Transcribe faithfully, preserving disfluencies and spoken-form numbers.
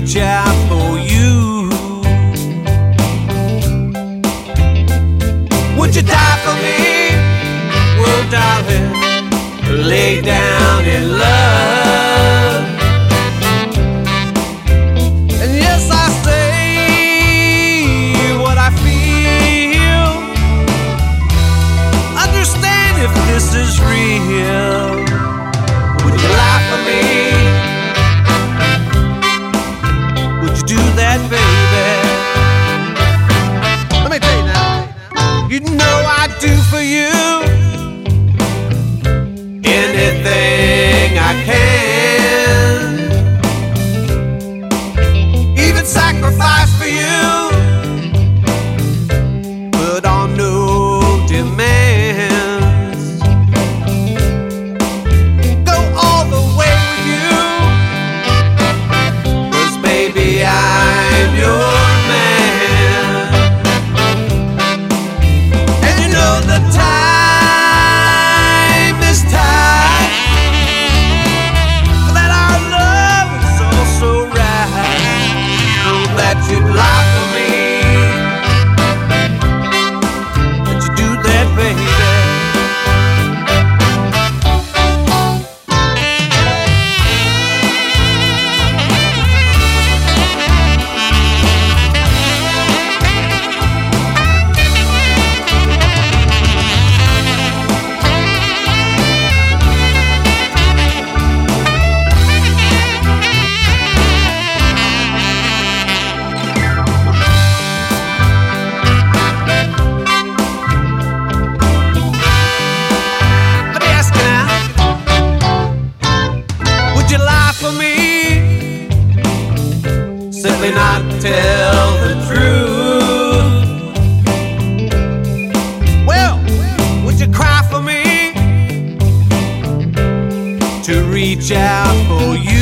reach out for you? Would you die for me? Well, darling, lay down in love. And yes, I say what I feel. Understand if this is real. Would you lie for me? Would you do that, baby? Let me tell you now. You know I'd do for you anything I can, even sacrifice for you, but on no demands. Go all the way with you, 'cause baby I'm your man. And you know the time is tight, that our love is also right. Know that you'd lie for me. That you do that, baby. Simply not tell the truth. Well, would you cry for me to reach out for you?